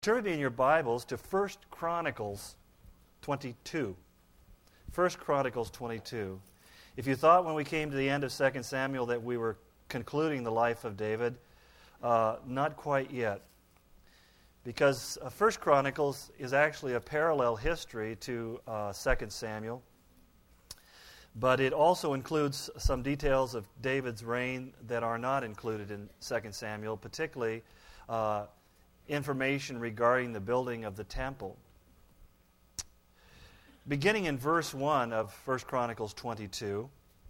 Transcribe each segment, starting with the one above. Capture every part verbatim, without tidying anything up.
Turn with me in your Bibles to First Chronicles twenty-two. First Chronicles twenty-two. If you thought when we came to the end of Second Samuel that we were concluding the life of David, uh, not quite yet. Because uh, First Chronicles is actually a parallel history to uh, Second Samuel. But it also includes some details of David's reign that are not included in Second Samuel, particularly uh, information regarding the building of the temple. Beginning in verse one of First Chronicles twenty-two,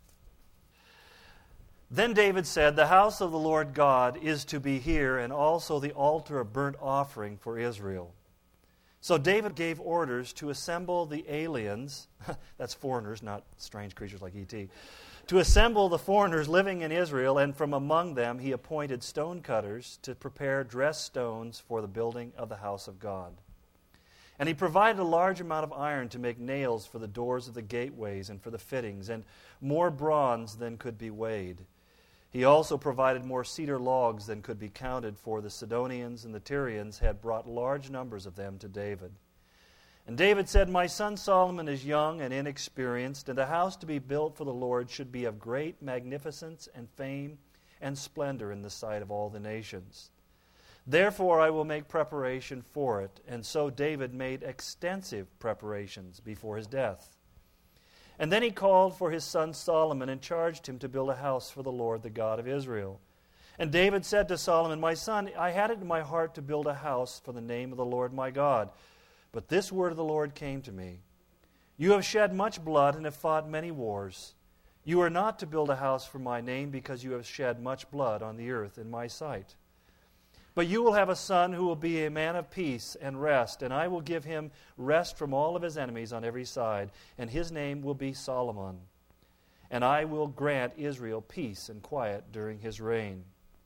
"Then David said, 'The house of the Lord God is to be here, and also the altar of burnt offering for Israel.' So David gave orders to assemble the aliens," that's foreigners, not strange creatures like E T, "to assemble the foreigners living in Israel, and from among them he appointed stone cutters to prepare dressed stones for the building of the house of God. And he provided a large amount of iron to make nails for the doors of the gateways and for the fittings, and more bronze than could be weighed. He also provided more cedar logs than could be counted, for the Sidonians and the Tyrians had brought large numbers of them to David. And David said, 'My son Solomon is young and inexperienced, and the house to be built for the Lord should be of great magnificence and fame and splendor in the sight of all the nations. Therefore I will make preparation for it.' And so David made extensive preparations before his death. And then he called for his son Solomon and charged him to build a house for the Lord, the God of Israel. And David said to Solomon, 'My son, I had it in my heart to build a house for the name of the Lord my God. But this word of the Lord came to me. You have shed much blood and have fought many wars. You are not to build a house for my name, because you have shed much blood on the earth in my sight. But you will have a son who will be a man of peace and rest, and I will give him rest from all of his enemies on every side, and his name will be Solomon. And I will grant Israel peace and quiet during his reign.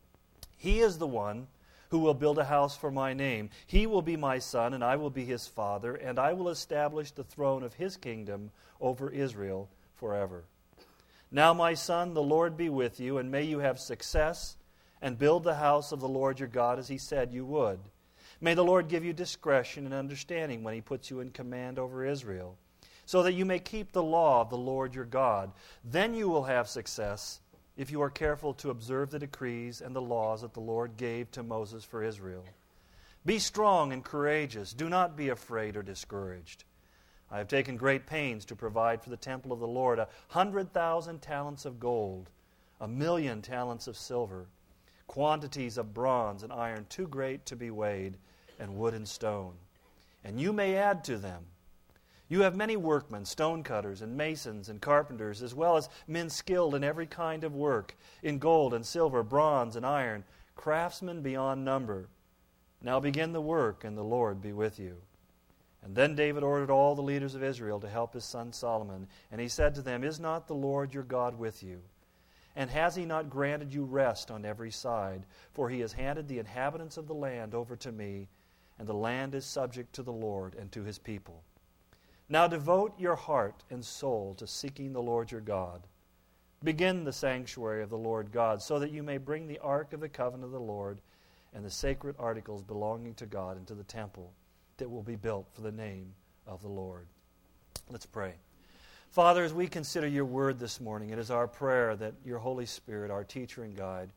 He is the one who will build a house for my name. He will be my son, and I will be his father, and I will establish the throne of his kingdom over Israel forever. Now, my son, the Lord be with you, and may you have success and build the house of the Lord your God as he said you would. May the Lord give you discretion and understanding when he puts you in command over Israel, so that you may keep the law of the Lord your God. Then you will have success if you are careful to observe the decrees and the laws that the Lord gave to Moses for Israel. Be strong and courageous. Do not be afraid or discouraged. I have taken great pains to provide for the temple of the Lord a hundred thousand talents of gold, a million talents of silver, quantities of bronze and iron too great to be weighed, and wood and stone. And you may add to them. You have many workmen, stone cutters and masons and carpenters, as well as men skilled in every kind of work, in gold and silver, bronze and iron, craftsmen beyond number. Now begin the work, and the Lord be with you.' And then David ordered all the leaders of Israel to help his son Solomon, and he said to them, 'Is not the Lord your God with you? And has he not granted you rest on every side? For he has handed the inhabitants of the land over to me, and the land is subject to the Lord and to his people. Now devote your heart and soul to seeking the Lord your God. Begin the sanctuary of the Lord God, so that you may bring the ark of the covenant of the Lord and the sacred articles belonging to God into the temple that will be built for the name of the Lord.'" Let's pray. Father, as we consider your word this morning, it is our prayer that your Holy Spirit, our teacher and guide,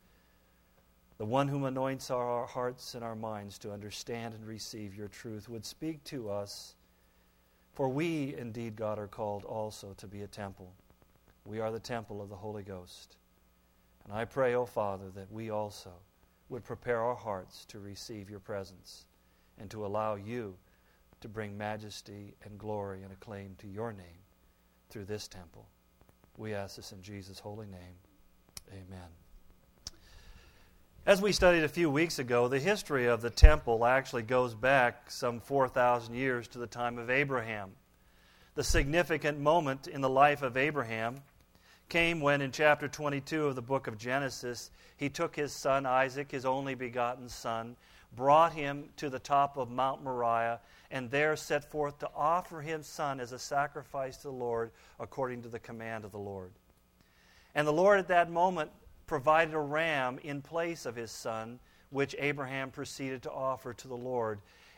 the one whom anoints our hearts and our minds to understand and receive your truth, would speak to us. For we, indeed, God, are called also to be a temple. We are the temple of the Holy Ghost. And I pray, O Father, that we also would prepare our hearts to receive your presence and to allow you to bring majesty and glory and acclaim to your name through this temple. We ask this in Jesus' holy name. Amen. As we studied a few weeks ago, the history of the temple actually goes back some four thousand years to the time of Abraham. The significant moment in the life of Abraham came when, in chapter twenty-two of the book of Genesis, he took his son Isaac, his only begotten son, brought him to the top of Mount Moriah, and there set forth to offer his son as a sacrifice to the Lord according to the command of the Lord. And the Lord at that moment provided a ram in place of his son, which Abraham proceeded to offer to the Lord.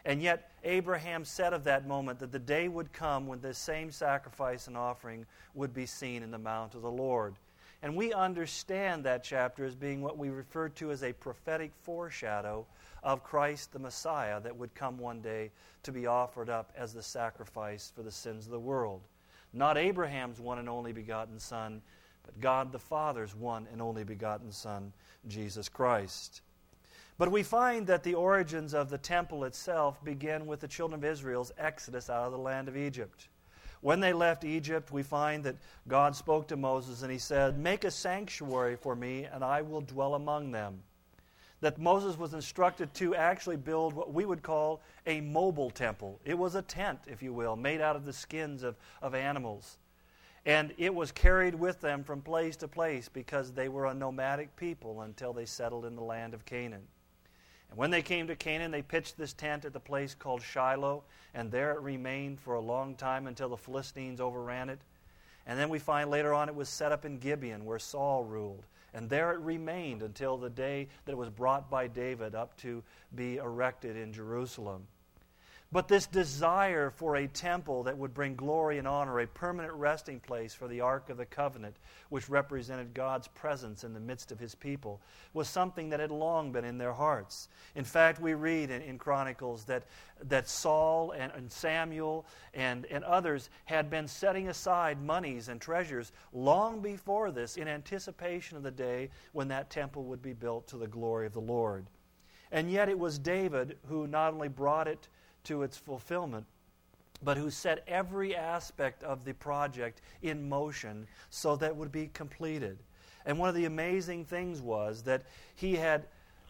And yet Abraham said of that moment that the day would come when this same sacrifice and offering would be seen in the mount of the Lord. And we understand that chapter as being what we refer to as a prophetic foreshadow of Christ the Messiah that would come one day to be offered up as the sacrifice for the sins of the world. Not Abraham's one and only begotten Son, but God the Father's one and only begotten Son, Jesus Christ. But we find that the origins of the temple itself begin with the children of Israel's exodus out of the land of Egypt. When they left Egypt, we find that God spoke to Moses and he said, "Make a sanctuary for me and I will dwell among them." That Moses was instructed to actually build what we would call a mobile temple. It was a tent, if you will, made out of the skins of, of animals. And it was carried with them from place to place because they were a nomadic people until they settled in the land of Canaan. And when they came to Canaan, they pitched this tent at the place called Shiloh, and there it remained for a long time until the Philistines overran it. And then we find later on it was set up in Gibeon, where Saul ruled. And there it remained until the day that it was brought by David up to be erected in Jerusalem. But this desire for a temple that would bring glory and honor, a permanent resting place for the Ark of the Covenant, which represented God's presence in the midst of His people, was something that had long been in their hearts. In fact, we read in, in Chronicles that, that Saul and, and Samuel and, and others had been setting aside monies and treasures long before this in anticipation of the day when that temple would be built to the glory of the Lord. And yet it was David who not only brought it to its fulfillment, but who set every aspect of the project in motion so that it would be completed. And one of the amazing things was that he had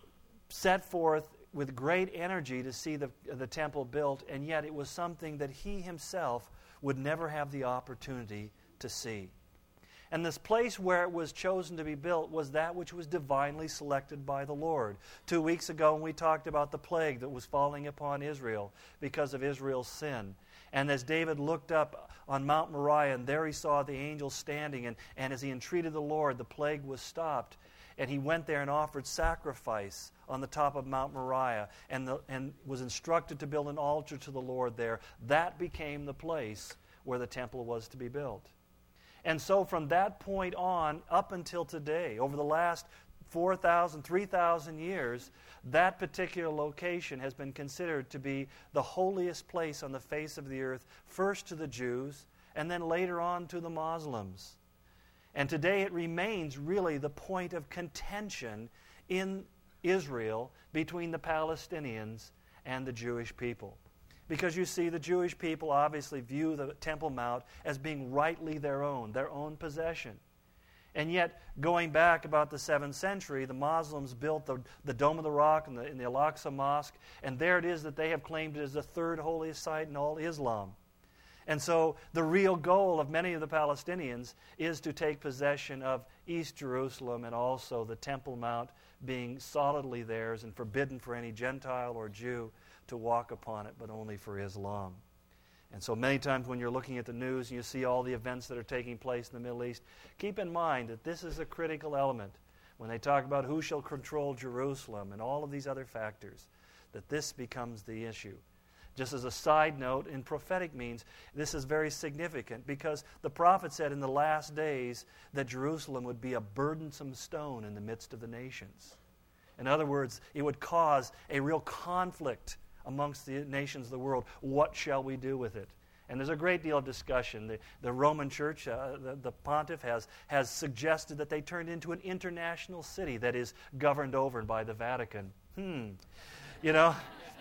set forth with great energy to see the, the temple built, and yet it was something that he himself would never have the opportunity to see. And this place where it was chosen to be built was that which was divinely selected by the Lord. Two weeks ago when we talked about the plague that was falling upon Israel because of Israel's sin. And as David looked up on Mount Moriah, and there he saw the angel standing, and, and as he entreated the Lord, the plague was stopped. And he went there and offered sacrifice on the top of Mount Moriah and, the, and was instructed to build an altar to the Lord there. That became the place where the temple was to be built. And so from that point on, up until today, over the last four thousand, three thousand years, that particular location has been considered to be the holiest place on the face of the earth, first to the Jews, and then later on to the Muslims. And today it remains really the point of contention in Israel between the Palestinians and the Jewish people. Because you see, the Jewish people obviously view the Temple Mount as being rightly their own, their own possession. And yet, going back about the seventh century, the Muslims built the, the Dome of the Rock and the, in the Al-Aqsa Mosque, and there it is that they have claimed it as the third holiest site in all Islam. And so the real goal of many of the Palestinians is to take possession of East Jerusalem and also the Temple Mount being solidly theirs and forbidden for any Gentile or Jew to walk upon it, but only for Islam. And so many times when you're looking at the news and you see all the events that are taking place in the Middle East, keep in mind that this is a critical element when they talk about who shall control Jerusalem and all of these other factors, that this becomes the issue. Just as a side note, in prophetic means, this is very significant because the prophet said in the last days that Jerusalem would be a burdensome stone in the midst of the nations. In other words, it would cause a real conflict amongst the nations of the world. What shall we do with it? And there's a great deal of discussion. The, the Roman Church, uh, the, the pontiff, has, has suggested that they turn it into an international city that is governed over by the Vatican. Hmm. You know,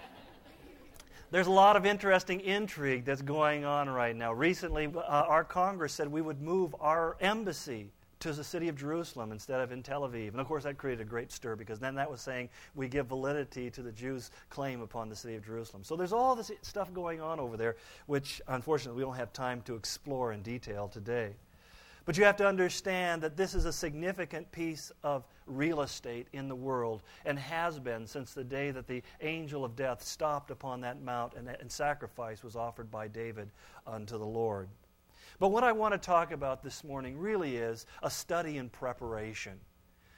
there's a lot of interesting intrigue that's going on right now. Recently, uh, our Congress said we would move our embassy to the city of Jerusalem instead of in Tel Aviv. And of course that created a great stir because then that was saying we give validity to the Jews' claim upon the city of Jerusalem. So there's all this stuff going on over there, which unfortunately we don't have time to explore in detail today. But you have to understand that this is a significant piece of real estate in the world and has been since the day that the angel of death stopped upon that mount and, and sacrifice was offered by David unto the Lord. But what I want to talk about this morning really is a study in preparation.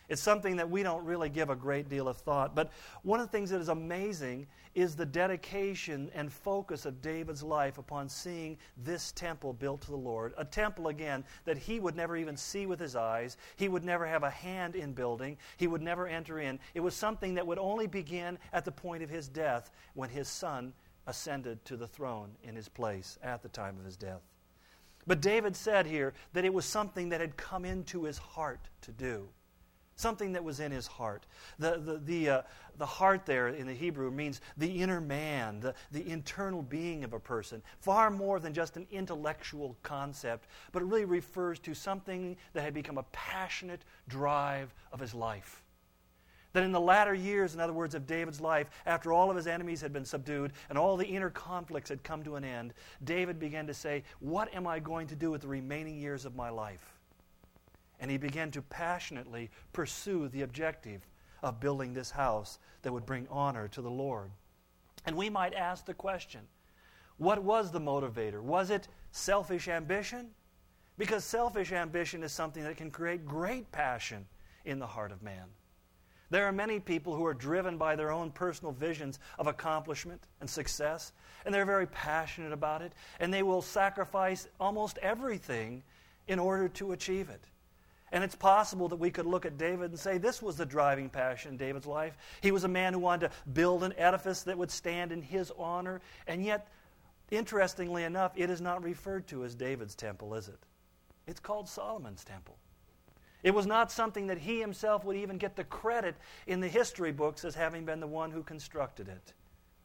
It's something that we don't really give a great deal of thought. But one of the things that is amazing is the dedication and focus of David's life upon seeing this temple built to the Lord. A temple, again, that he would never even see with his eyes. He would never have a hand in building. He would never enter in. It was something that would only begin at the point of his death, when his son ascended to the throne in his place at the time of his death. But David said here that it was something that had come into his heart to do. Something that was in his heart. The, the, the, uh, the heart there in the Hebrew means the inner man, the, the internal being of a person. Far more than just an intellectual concept, but it really refers to something that had become a passionate drive of his life. That in the latter years, in other words, of David's life, after all of his enemies had been subdued and all the inner conflicts had come to an end, David began to say, what am I going to do with the remaining years of my life? And he began to passionately pursue the objective of building this house that would bring honor to the Lord. And we might ask the question, what was the motivator? Was it selfish ambition? Because selfish ambition is something that can create great passion in the heart of man. There are many people who are driven by their own personal visions of accomplishment and success, and they're very passionate about it, and they will sacrifice almost everything in order to achieve it. And it's possible that we could look at David and say this was the driving passion in David's life. He was a man who wanted to build an edifice that would stand in his honor. And yet, interestingly enough, it is not referred to as David's temple, is it? It's called Solomon's temple. It was not something that he himself would even get the credit in the history books as having been the one who constructed it.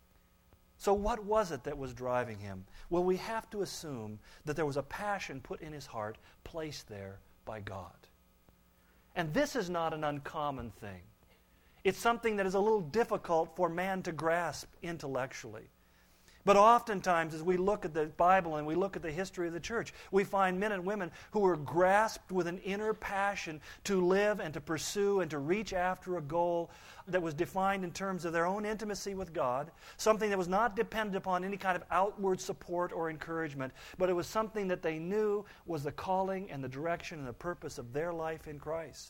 So what was it that was driving him? Well, we have to assume that there was a passion put in his heart, placed there by God. And this is not an uncommon thing. It's something that is a little difficult for man to grasp intellectually. But oftentimes, as we look at the Bible and we look at the history of the church, we find men and women who were grasped with an inner passion to live and to pursue and to reach after a goal that was defined in terms of their own intimacy with God, something that was not dependent upon any kind of outward support or encouragement, but it was something that they knew was the calling and the direction and the purpose of their life in Christ.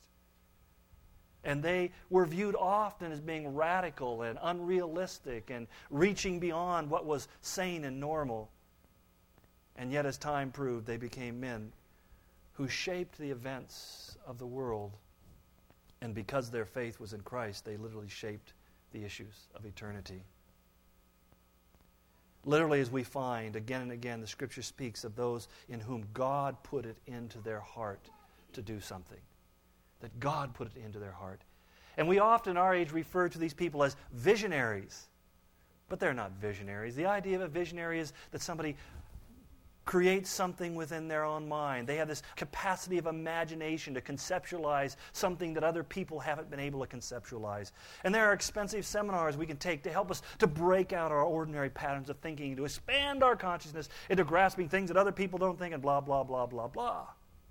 And they were viewed often as being radical and unrealistic and reaching beyond what was sane and normal. And yet, as time proved, they became men who shaped the events of the world. And because their faith was in Christ, they literally shaped the issues of eternity. Literally, as we find again and again, the Scripture speaks of those in whom God put it into their heart to do something. That God put it into their heart. And we often, in our age, refer to these people as visionaries. But they're not visionaries. The idea of a visionary is that somebody creates something within their own mind. They have this capacity of imagination to conceptualize something that other people haven't been able to conceptualize. And there are expensive seminars we can take to help us to break out our ordinary patterns of thinking, to expand our consciousness into grasping things that other people don't think, and blah, blah, blah, blah, blah.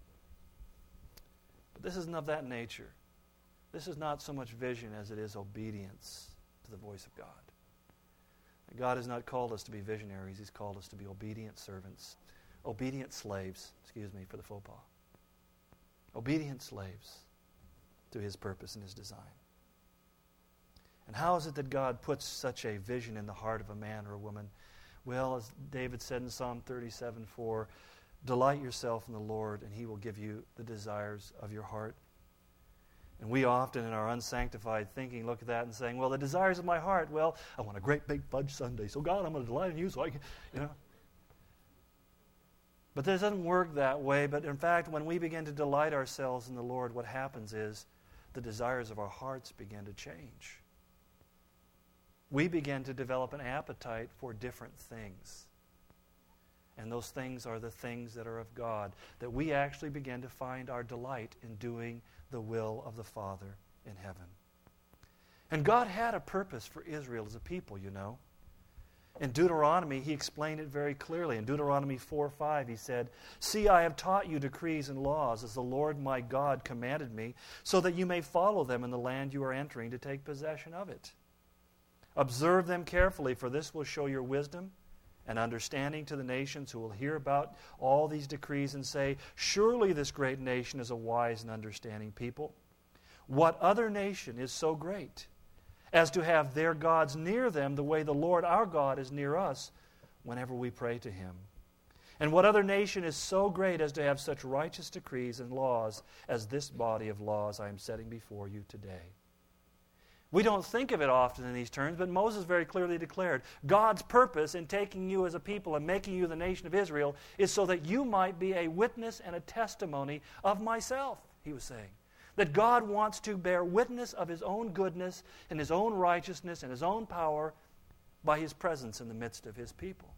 But this isn't of that nature. This is not so much vision as it is obedience to the voice of God. God has not called us to be visionaries. He's called us to be obedient servants. Obedient slaves, excuse me for the faux pas. Obedient slaves to His purpose and His design. And how is it that God puts such a vision in the heart of a man or a woman? Well, as David said in Psalm thirty-seven four, delight yourself in the Lord, and He will give you the desires of your heart. And we often, in our unsanctified thinking, look at that and saying, well, the desires of my heart, well, I want a great big fudge sundae. So, God, I'm going to delight in you so I can, you know. But this doesn't work that way. But in fact, when we begin to delight ourselves in the Lord, what happens is the desires of our hearts begin to change. We begin to develop an appetite for different things. And those things are the things that are of God, that we actually begin to find our delight in doing the will of the Father in heaven. And God had a purpose for Israel as a people, you know. In Deuteronomy, He explained it very clearly. In Deuteronomy four five, He said, see, I have taught you decrees and laws as the Lord my God commanded me, so that you may follow them in the land you are entering to take possession of it. Observe them carefully, for this will show your wisdom and understanding to the nations who will hear about all these decrees and say, surely this great nation is a wise and understanding people. What other nation is so great as to have their gods near them the way the Lord our God is near us whenever we pray to Him? And what other nation is so great as to have such righteous decrees and laws as this body of laws I am setting before you today? We don't think of it often in these terms, but Moses very clearly declared God's purpose in taking you as a people and making you the nation of Israel is so that you might be a witness and a testimony of myself, he was saying. That God wants to bear witness of His own goodness and His own righteousness and His own power by His presence in the midst of His people.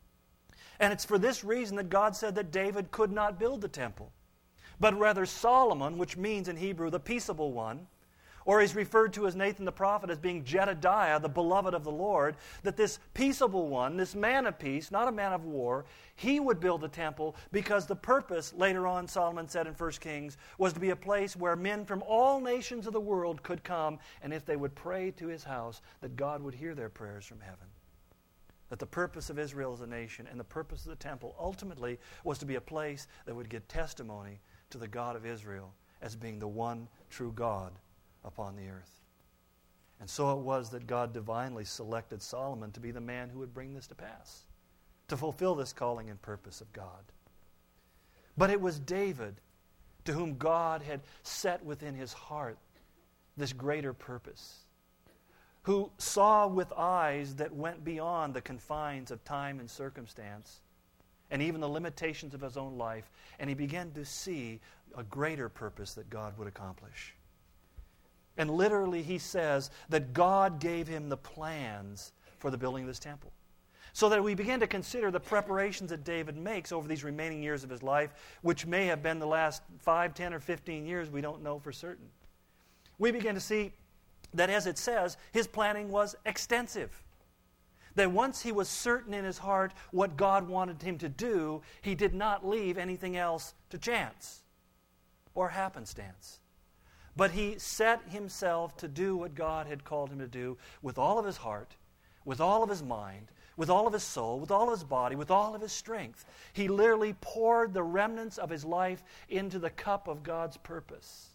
And it's for this reason that God said that David could not build the temple, but rather Solomon, which means in Hebrew the peaceable one, or he's referred to as Nathan the prophet as being Jedediah, the beloved of the Lord, that this peaceable one, this man of peace, not a man of war, he would build the temple because the purpose, later on Solomon said in First Kings, was to be a place where men from all nations of the world could come, and if they would pray to his house, that God would hear their prayers from heaven. That the purpose of Israel as a nation and the purpose of the temple ultimately was to be a place that would give testimony to the God of Israel as being the one true God upon the earth. And so it was that God divinely selected Solomon to be the man who would bring this to pass, to fulfill this calling and purpose of God. But it was David to whom God had set within his heart this greater purpose, who saw with eyes that went beyond the confines of time and circumstance and even the limitations of his own life, and he began to see a greater purpose that God would accomplish. And literally he says that God gave him the plans for the building of this temple. So that we begin to consider the preparations that David makes over these remaining years of his life, which may have been the last five, ten, or fifteen years, we don't know for certain. We begin to see that, as it says, his planning was extensive. That once he was certain in his heart what God wanted him to do, he did not leave anything else to chance or happenstance. But he set himself to do what God had called him to do with all of his heart, with all of his mind, with all of his soul, with all of his body, with all of his strength. He literally poured the remnants of his life into the cup of God's purpose.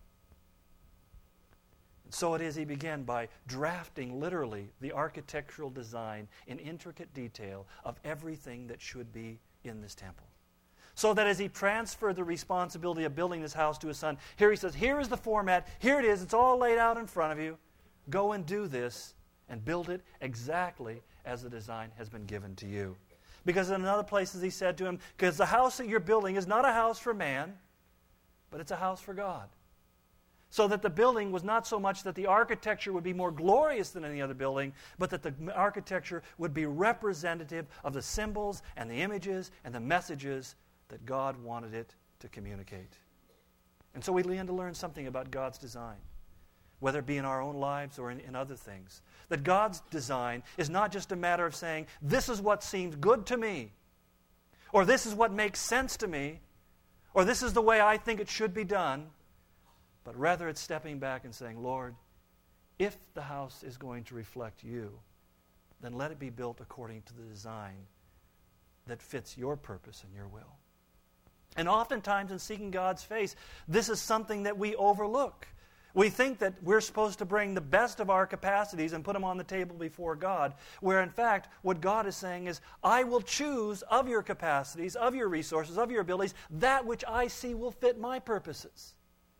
And so it is he began by drafting literally the architectural design in intricate detail of everything that should be in this temple. So that as he transferred the responsibility of building this house to his son, here he says, here is the format, here it is, it's all laid out in front of you. Go and do this and build it exactly as the design has been given to you. Because in other places he said to him, because the house that you're building is not a house for man, but it's a house for God. So that the building was not so much that the architecture would be more glorious than any other building, but that the architecture would be representative of the symbols and the images and the messages that God wanted it to communicate. And so we begin to learn something about God's design, whether it be in our own lives or in, in other things. That God's design is not just a matter of saying, this is what seems good to me, or this is what makes sense to me, or this is the way I think it should be done, but rather it's stepping back and saying, Lord, if the house is going to reflect you, then let it be built according to the design that fits your purpose and your will. And oftentimes in seeking God's face, this is something that we overlook. We think that we're supposed to bring the best of our capacities and put them on the table before God, where in fact what God is saying is, I will choose of your capacities, of your resources, of your abilities, that which I see will fit my purposes.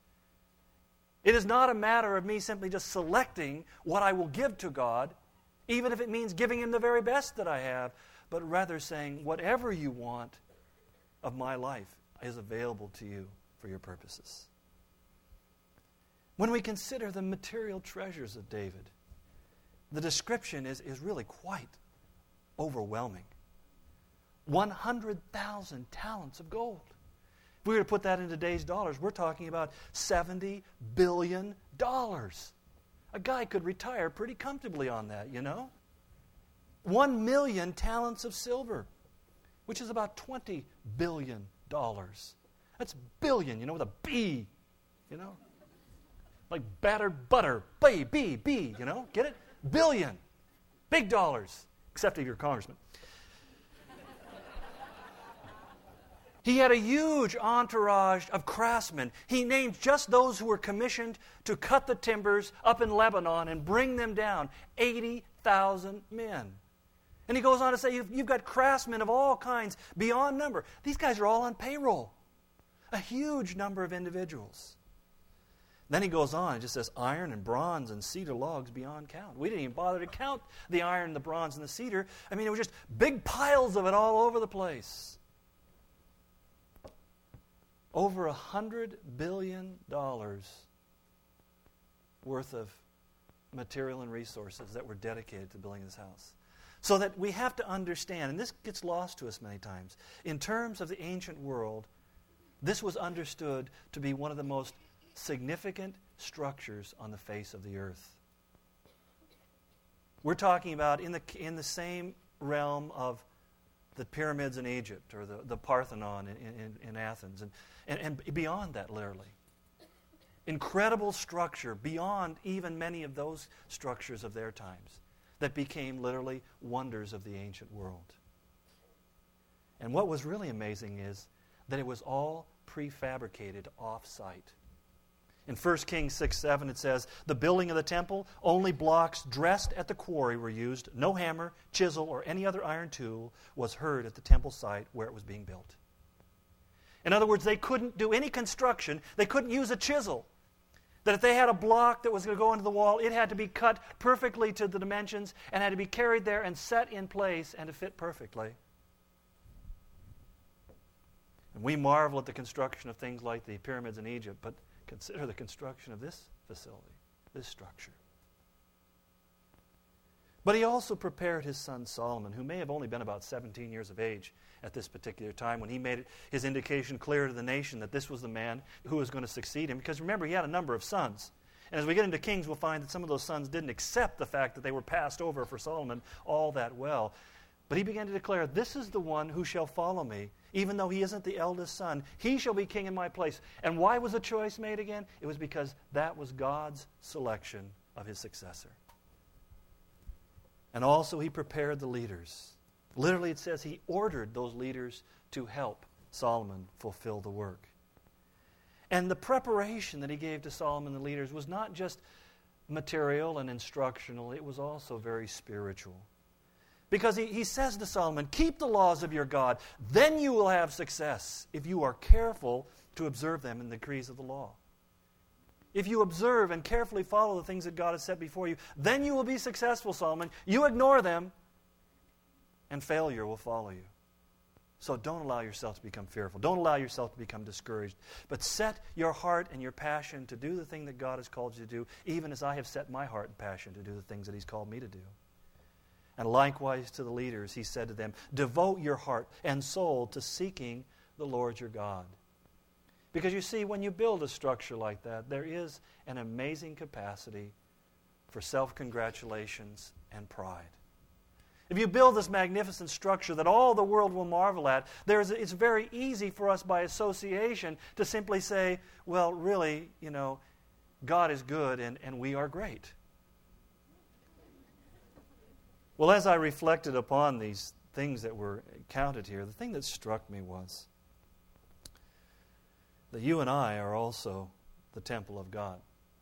It is not a matter of me simply just selecting what I will give to God, even if it means giving Him the very best that I have, but rather saying, whatever you want of my life is available to you for your purposes. When we consider the material treasures of David, the description is, is really quite overwhelming. one hundred thousand talents of gold. If we were to put that in today's dollars, we're talking about seventy billion dollars. A guy could retire pretty comfortably on that, you know? One million talents of silver, which is about twenty billion dollars. That's billion, you know, with a B, you know? Like battered butter, B, B, B, you know? Get it? Billion. Big dollars, except if you're a congressman. He had a huge entourage of craftsmen. He named just those who were commissioned to cut the timbers up in Lebanon and bring them down. eighty thousand men. And he goes on to say, you've, you've got craftsmen of all kinds beyond number. These guys are all on payroll. A huge number of individuals. Then he goes on and just says, iron and bronze and cedar logs beyond count. We didn't even bother to count the iron, the bronze, and the cedar. I mean, it was just big piles of it all over the place. Over a hundred billion dollars worth of material and resources that were dedicated to building this house. So that we have to understand, and this gets lost to us many times, in terms of the ancient world, this was understood to be one of the most significant structures on the face of the earth. We're talking about in the in the same realm of the pyramids in Egypt or the, the Parthenon in, in, in Athens, and, and, and beyond that, literally. Incredible structure beyond even many of those structures of their times that became literally wonders of the ancient world. And what was really amazing is that it was all prefabricated off-site. In First Kings six seven it says, the building of the temple, only blocks dressed at the quarry were used. No hammer, chisel, or any other iron tool was heard at the temple site where it was being built. In other words, they couldn't do any construction. They couldn't use a chisel. That if they had a block that was going to go into the wall, it had to be cut perfectly to the dimensions and had to be carried there and set in place and to fit perfectly. And we marvel at the construction of things like the pyramids in Egypt, but consider the construction of this facility, this structure. But he also prepared his son Solomon, who may have only been about seventeen years of age at this particular time, when he made it, his indication clear to the nation that this was the man who was going to succeed him. Because remember, he had a number of sons. And as we get into Kings, we'll find that some of those sons didn't accept the fact that they were passed over for Solomon all that well. But he began to declare, this is the one who shall follow me, even though he isn't the eldest son. He shall be king in my place. And why was the choice made again? It was because that was God's selection of his successor. And also he prepared the leaders. Literally it says he ordered those leaders to help Solomon fulfill the work. And the preparation that he gave to Solomon and the leaders was not just material and instructional, it was also very spiritual. Because he, he says to Solomon, keep the laws of your God, then you will have success if you are careful to observe them in the decrees of the law. If you observe and carefully follow the things that God has set before you, then you will be successful, Solomon. You ignore them, and failure will follow you. So don't allow yourself to become fearful. Don't allow yourself to become discouraged. But set your heart and your passion to do the thing that God has called you to do, even as I have set my heart and passion to do the things that he's called me to do. And likewise to the leaders, he said to them, devote your heart and soul to seeking the Lord your God. Because you see, when you build a structure like that, there is an amazing capacity for self-congratulations and pride. If you build this magnificent structure that all the world will marvel at, there's, it's very easy for us by association to simply say, well, really, you know, God is good and, and we are great. Well, as I reflected upon these things that were counted here, the thing that struck me was that you and I are also the temple of God.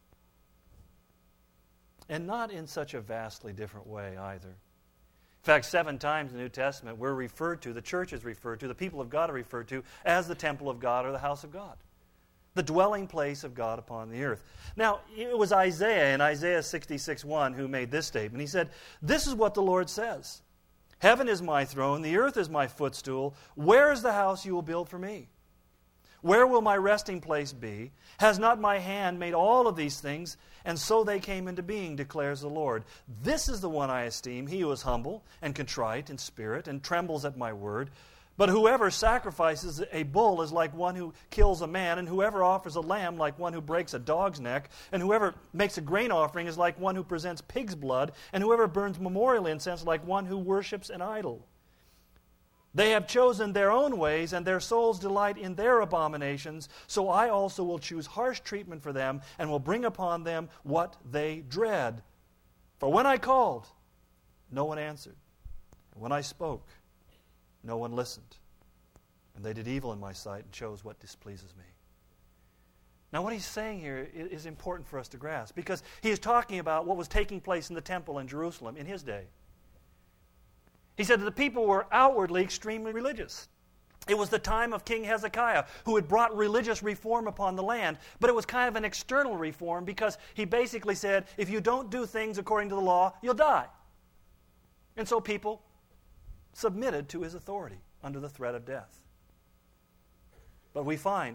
And not in such a vastly different way either. In fact, seven times in the New Testament we're referred to, the church is referred to, the people of God are referred to as the temple of God or the house of God. The dwelling place of God upon the earth. Now, it was Isaiah in Isaiah sixty-six one who made this statement. He said, this is what the Lord says. Heaven is my throne, the earth is my footstool. Where is the house you will build for me? Where will my resting place be? Has not my hand made all of these things? And so they came into being, declares the Lord. This is the one I esteem, he who is humble and contrite in spirit and trembles at my word. But whoever sacrifices a bull is like one who kills a man, and whoever offers a lamb like one who breaks a dog's neck, and whoever makes a grain offering is like one who presents pig's blood, and whoever burns memorial incense like one who worships an idol. They have chosen their own ways, and their souls delight in their abominations. So I also will choose harsh treatment for them, and will bring upon them what they dread. For when I called, no one answered. And when I spoke, no one listened. And they did evil in my sight and chose what displeases me. Now what he's saying here is important for us to grasp, because he is talking about what was taking place in the temple in Jerusalem in his day. He said that the people were outwardly extremely religious. It was the time of King Hezekiah, who had brought religious reform upon the land, but it was kind of an external reform, because he basically said, if you don't do things according to the law, you'll die. And so people submitted to his authority under the threat of death. But we find,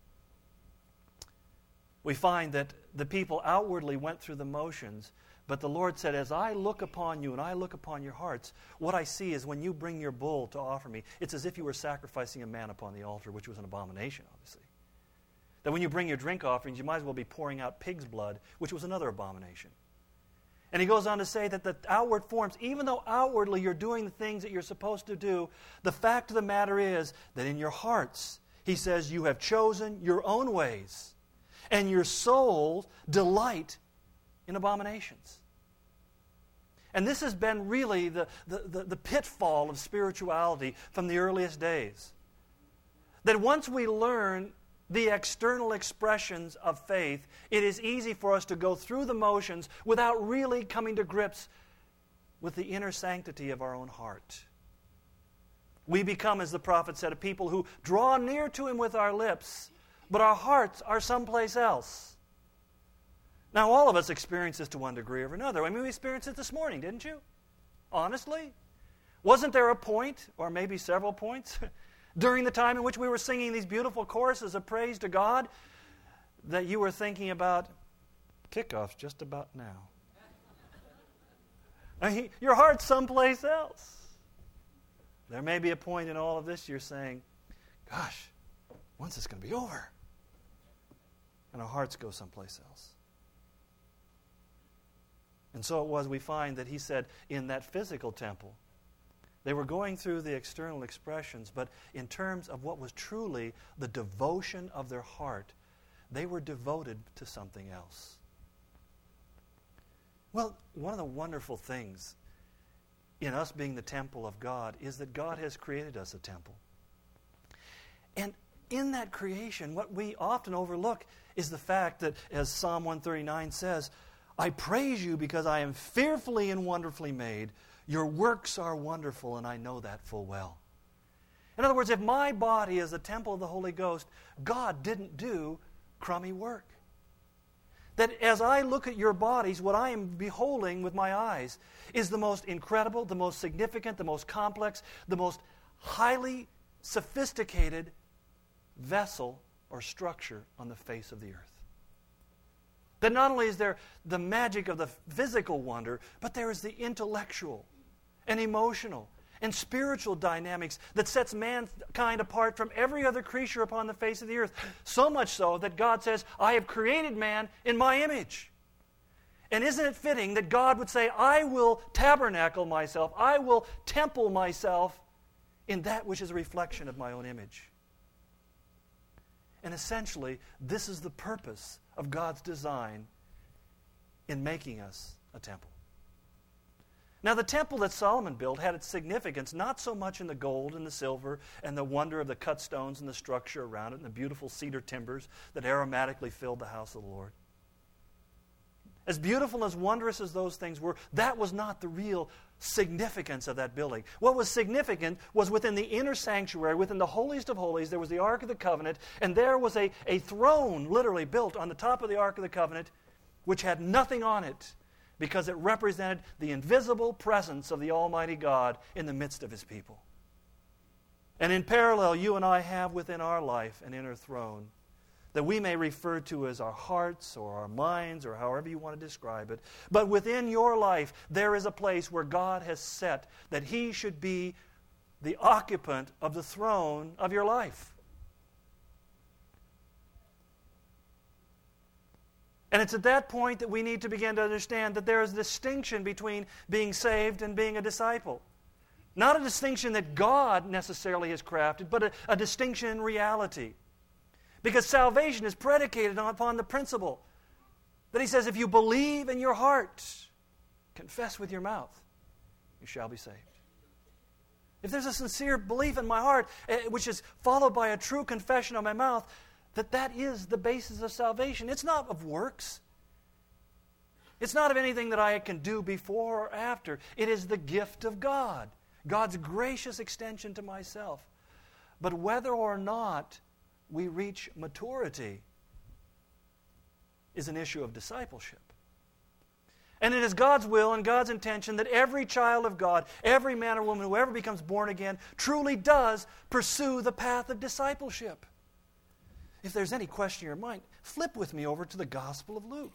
we find that the people outwardly went through the motions, but the Lord said, as I look upon you and I look upon your hearts, what I see is when you bring your bull to offer me, it's as if you were sacrificing a man upon the altar, which was an abomination, obviously. That when you bring your drink offerings, you might as well be pouring out pig's blood, which was another abomination. And he goes on to say that the outward forms, even though outwardly you're doing the things that you're supposed to do, the fact of the matter is that in your hearts, he says, you have chosen your own ways, and your souls delight in abominations. And this has been really the, the, the, the pitfall of spirituality from the earliest days. That once we learn the external expressions of faith, it is easy for us to go through the motions without really coming to grips with the inner sanctity of our own heart. We become, as the prophet said, a people who draw near to him with our lips, but our hearts are someplace else. Now, all of us experience this to one degree or another. I mean, we experienced it this morning, didn't you? Honestly? Wasn't there a point, or maybe several points, during the time in which we were singing these beautiful choruses of praise to God, that you were thinking about, kickoff's just about now? I mean, your heart's someplace else. There may be a point in all of this you're saying, gosh, when's this going to be over? And our hearts go someplace else. And so it was, we find that he said in that physical temple, they were going through the external expressions, but in terms of what was truly the devotion of their heart, they were devoted to something else. Well, one of the wonderful things in us being the temple of God is that God has created us a temple. And in that creation, what we often overlook is the fact that, as Psalm one thirty-nine says, I praise you because I am fearfully and wonderfully made. Your works are wonderful, and I know that full well. In other words, if my body is a temple of the Holy Ghost, God didn't do crummy work. That as I look at your bodies, what I am beholding with my eyes is the most incredible, the most significant, the most complex, the most highly sophisticated vessel or structure on the face of the earth. That not only is there the magic of the physical wonder, but there is the intellectual and emotional and spiritual dynamics that sets mankind apart from every other creature upon the face of the earth. So much so that God says, I have created man in my image. And isn't it fitting that God would say, I will tabernacle myself, I will temple myself in that which is a reflection of my own image. And essentially, this is the purpose of God's design in making us a temple. Now, the temple that Solomon built had its significance not so much in the gold and the silver and the wonder of the cut stones and the structure around it and the beautiful cedar timbers that aromatically filled the house of the Lord. As beautiful and as wondrous as those things were, that was not the real significance of that building. What was significant was within the inner sanctuary, within the holiest of holies, there was the Ark of the Covenant, and there was a, a throne literally built on the top of the Ark of the Covenant, which had nothing on it, because it represented the invisible presence of the Almighty God in the midst of His people. And in parallel, you and I have within our life an inner throne that we may refer to as our hearts or our minds or however you want to describe it. But within your life, there is a place where God has set that He should be the occupant of the throne of your life. And it's at that point that we need to begin to understand that there is a distinction between being saved and being a disciple. Not a distinction that God necessarily has crafted, but a, a distinction in reality. Because salvation is predicated upon the principle that He says, if you believe in your heart, confess with your mouth, you shall be saved. if there's a sincere belief in my heart, which is followed by a true confession of my mouth, that that is the basis of salvation. It's not of works. It's not of anything that I can do before or after. It is the gift of God, God's gracious extension to myself. But whether or not we reach maturity is an issue of discipleship. And it is God's will and God's intention that every child of God, every man or woman who ever becomes born again, truly does pursue the path of discipleship. If there's any question in your mind, flip with me over to the Gospel of Luke.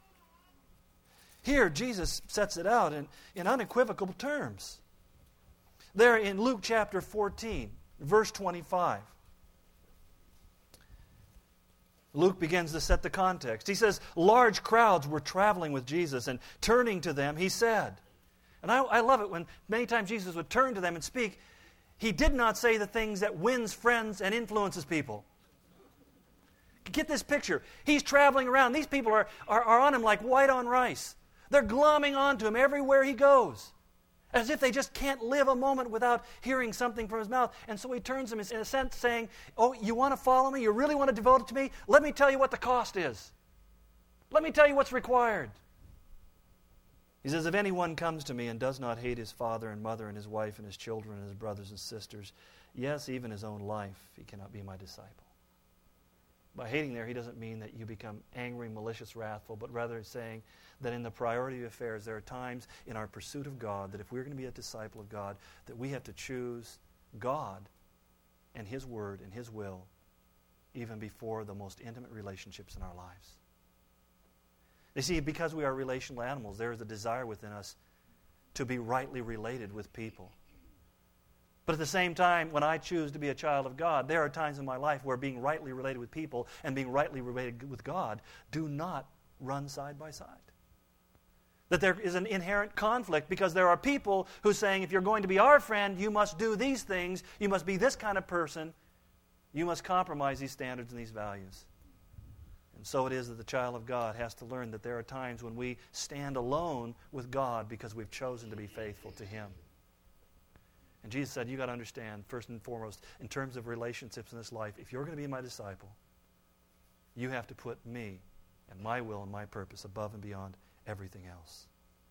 Here, Jesus sets it out in, in unequivocal terms. There in Luke chapter fourteen, verse twenty-five. Luke begins to set the context. He says, large crowds were traveling with Jesus, and turning to them, he said, and I, I love it when many times Jesus would turn to them and speak, he did not say the things that wins friends and influences people. Get this picture. He's traveling around. These people are, are, are on him like white on rice. They're glomming onto him everywhere he goes, as if they just can't live a moment without hearing something from his mouth. And so he turns them in a sense saying, oh, you want to follow me? You really want to devote it to me? Let me tell you what the cost is. Let me tell you what's required. He says, if anyone comes to me and does not hate his father and mother and his wife and his children and his brothers and sisters, yes, even his own life, he cannot be my disciple. By hating there, he doesn't mean that you become angry, malicious, wrathful, but rather saying that in the priority of affairs, there are times in our pursuit of God that if we're going to be a disciple of God, that we have to choose God and His Word and His will even before the most intimate relationships in our lives. You see, because we are relational animals, there is a desire within us to be rightly related with people. But at the same time, when I choose to be a child of God, there are times in my life where being rightly related with people and being rightly related with God do not run side by side. That there is an inherent conflict because there are people who are saying, if you're going to be our friend, you must do these things, you must be this kind of person, you must compromise these standards and these values. And so it is that the child of God has to learn that there are times when we stand alone with God because we've chosen to be faithful to Him. And Jesus said, you've got to understand, first and foremost, in terms of relationships in this life, if you're going to be my disciple, you have to put me and my will and my purpose above and beyond everything else.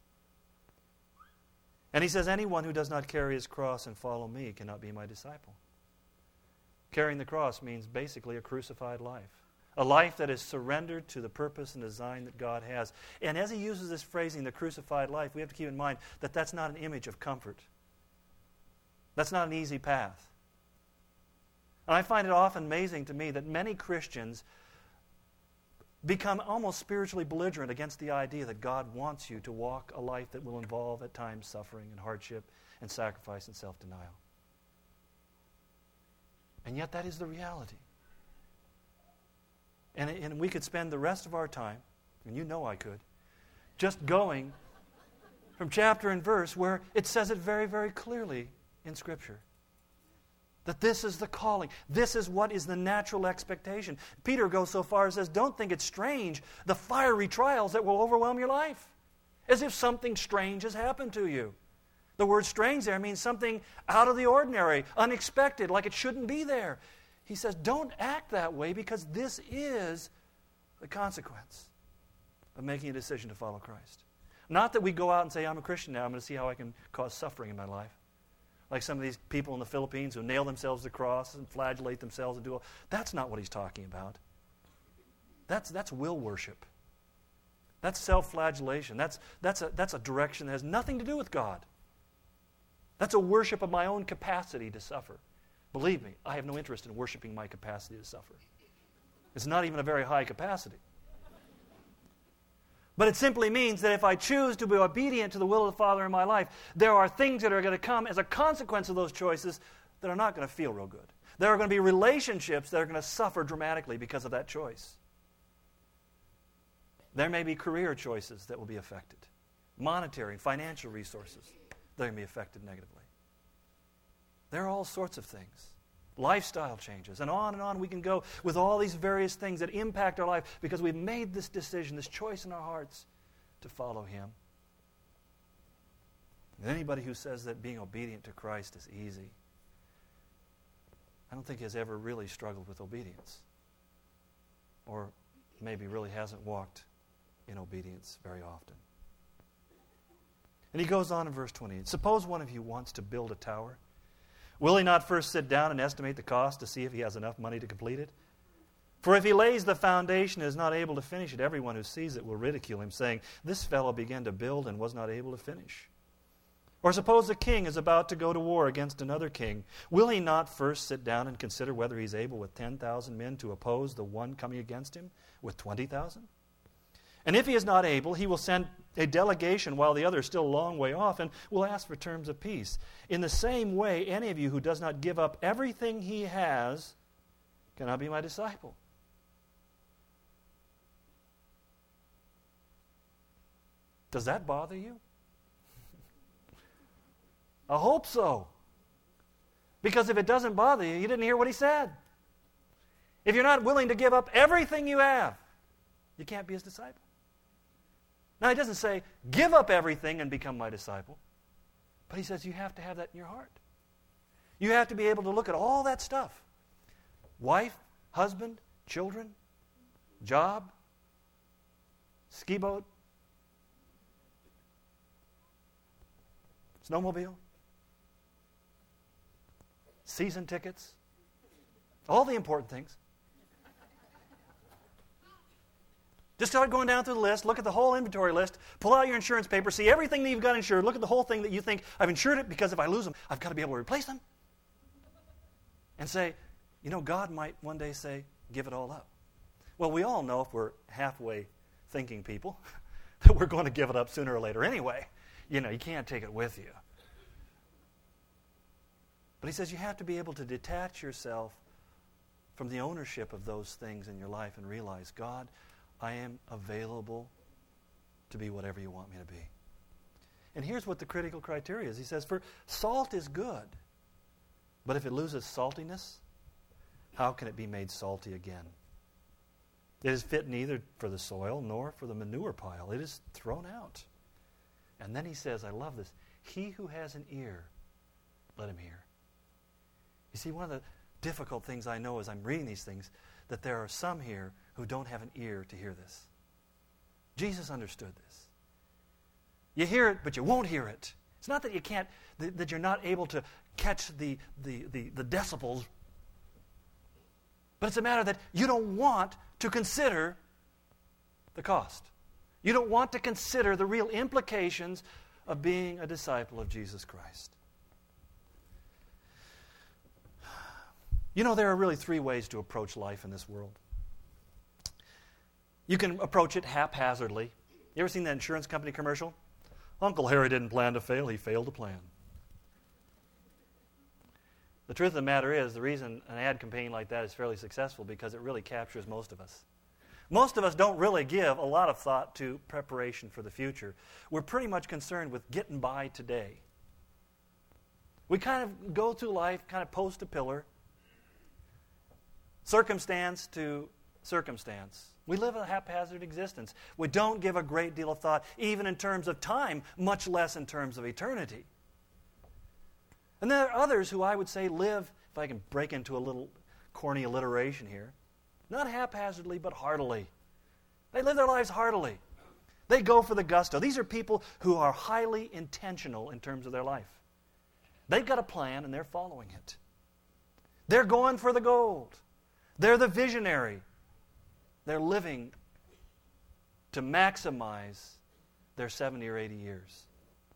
And he says, anyone who does not carry his cross and follow me cannot be my disciple. Carrying the cross means basically a crucified life. A life that is surrendered to the purpose and design that God has. And as he uses this phrasing, the crucified life, we have to keep in mind that that's not an image of comfort. That's not an easy path. And I find it often amazing to me that many Christians become almost spiritually belligerent against the idea that God wants you to walk a life that will involve at times suffering and hardship and sacrifice and self-denial. And yet that is the reality. And, and we could spend the rest of our time, and you know I could, just going from chapter and verse where it says it very, very clearly in Scripture. That this is the calling. This is what is the natural expectation. Peter goes so far as says, don't think it's strange, the fiery trials that will overwhelm your life. As if something strange has happened to you. The word strange there means something out of the ordinary, unexpected, like it shouldn't be there. He says, don't act that way because this is the consequence of making a decision to follow Christ. Not that we go out and say, I'm a Christian now, I'm going to see how I can cause suffering in my life. Like some of these people in the Philippines who nail themselves to the cross and flagellate themselves and do all. That's not what he's talking about. That's, that's will worship. That's self-flagellation. That's, that's, a, that's a direction that has nothing to do with God. That's a worship of my own capacity to suffer. Believe me, I have no interest in worshiping my capacity to suffer. It's not even a very high capacity. But it simply means that if I choose to be obedient to the will of the Father in my life, there are things that are going to come as a consequence of those choices that are not going to feel real good. There are going to be relationships that are going to suffer dramatically because of that choice. There may be career choices that will be affected. Monetary, financial resources that are going to be affected negatively. There are all sorts of things. Lifestyle changes, and on and on we can go with all these various things that impact our life because we've made this decision, this choice in our hearts to follow Him. And anybody who says that being obedient to Christ is easy, I don't think has ever really struggled with obedience. Or maybe really hasn't walked in obedience very often. And he goes on in verse twenty-eight. Suppose one of you wants to build a tower. Will he not first sit down and estimate the cost to see if he has enough money to complete it? For if he lays the foundation and is not able to finish it, everyone who sees it will ridicule him, saying, this fellow began to build and was not able to finish. Or suppose a king is about to go to war against another king. Will he not first sit down and consider whether he's able with ten thousand men to oppose the one coming against him with twenty thousand? And if he is not able, he will send a delegation while the other is still a long way off and will ask for terms of peace. In the same way, any of you who does not give up everything he has cannot be my disciple. Does that bother you? I hope so. Because if it doesn't bother you, you didn't hear what he said. If you're not willing to give up everything you have, you can't be his disciple. Now, he doesn't say, give up everything and become my disciple. But he says you have to have that in your heart. You have to be able to look at all that stuff. Wife, husband, children, job, ski boat, snowmobile, season tickets, all the important things. Just start going down through the list, look at the whole inventory list, pull out your insurance paper, see everything that you've got insured, look at the whole thing that you think, I've insured it because if I lose them, I've got to be able to replace them. And say, you know, God might one day say, give it all up. Well, we all know if we're halfway thinking people that we're going to give it up sooner or later anyway. You know, you can't take it with you. But he says you have to be able to detach yourself from the ownership of those things in your life and realize, God, I am available to be whatever you want me to be. And here's what the critical criteria is. He says, for salt is good, but if it loses saltiness, how can it be made salty again? It is fit neither for the soil nor for the manure pile. It is thrown out. And then he says, I love this, he who has an ear, let him hear. You see, one of the difficult things I know as I'm reading these things, that there are some here who don't have an ear to hear this. Jesus understood this. You hear it, but you won't hear it. It's not that you can't, that, that you're not able to catch the, the, the, the decibels, but it's a matter that you don't want to consider the cost. You don't want to consider the real implications of being a disciple of Jesus Christ. You know, there are really three ways to approach life in this world. You can approach it haphazardly. You ever seen that insurance company commercial? Uncle Harry didn't plan to fail, he failed to plan. The truth of the matter is, the reason an ad campaign like that is fairly successful because it really captures most of us. Most of us don't really give a lot of thought to preparation for the future. We're pretty much concerned with getting by today. We kind of go through life, kind of post a pillar, circumstance to circumstance. We live a haphazard existence. We don't give a great deal of thought, even in terms of time, much less in terms of eternity. And there are others who I would say live, if I can break into a little corny alliteration here, not haphazardly, but heartily. They live their lives heartily. They go for the gusto. These are people who are highly intentional in terms of their life. They've got a plan, and they're following it. They're going for the gold. They're the visionary. They're living to maximize their seventy or eighty years.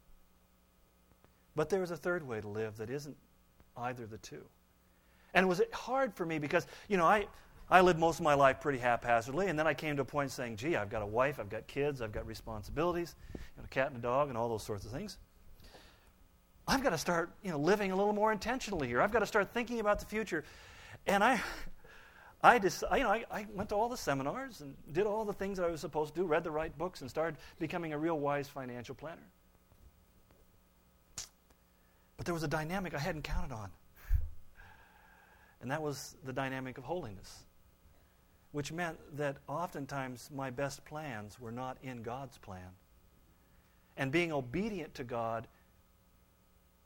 But there is a third way to live that isn't either of the two. And it was hard for me because, you know, I, I lived most of my life pretty haphazardly, and then I came to a point saying, gee, I've got a wife, I've got kids, I've got responsibilities, you know, a cat and a dog and all those sorts of things. I've got to start, you know, living a little more intentionally here. I've got to start thinking about the future. And I... I, just, you know, I, I went to all the seminars and did all the things that I was supposed to do, read the right books, and started becoming a real wise financial planner. But there was a dynamic I hadn't counted on. And that was the dynamic of holiness, which meant that oftentimes my best plans were not in God's plan. And being obedient to God